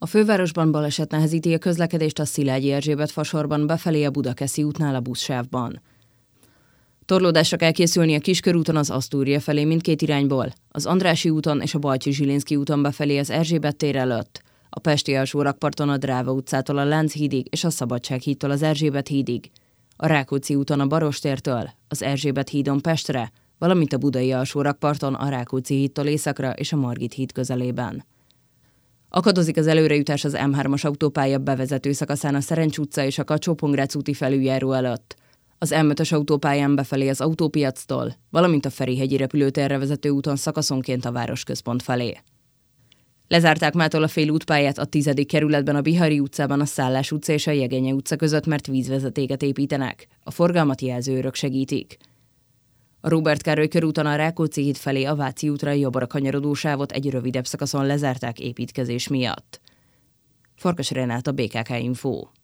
A fővárosban baleset nehezíti a közlekedést a Szilágyi Erzsébet fasorban befelé a Budakeszi útnál a buszsávban. Torlódásra kell készülni a Kiskörúton az Asztúria felé mindkét irányból, az Andrássy úton és a Balcsi-Zsilinszky úton befelé az Erzsébet tér előtt, a pesti alsórakparton a Dráva utcától a Lánchídig és a Szabadsághídtól az Erzsébet hídig, a Rákóczi úton a Barostértől, az Erzsébet hídon Pestre, valamint a budai alsórakparton a Rákóczi hídtól északra és a Margit híd közelében. Akadozik az előrejutás az M3-as autópálya bevezető szakaszán a Szerencs utca és a Kacsó-Pongrác úti felüljáró előtt, az M5-ös autópályán befelé az Autópiactól, valamint a Ferihegyi repülőtérre vezető úton szakaszonként a városközpont felé. Lezárták mától a félútpályát a 10. kerületben a Bihari utcában a Szállás utca és a Jegenye utca között, mert vízvezetéket építenek. A forgalmat jelzőrök segítik. A Róbert Károly körúton a Rákóczi híd felé a Váci útra jobbra kanyarodó sávot egy rövidebb szakaszon lezárták építkezés miatt. Farkas Renáta, BKK Info.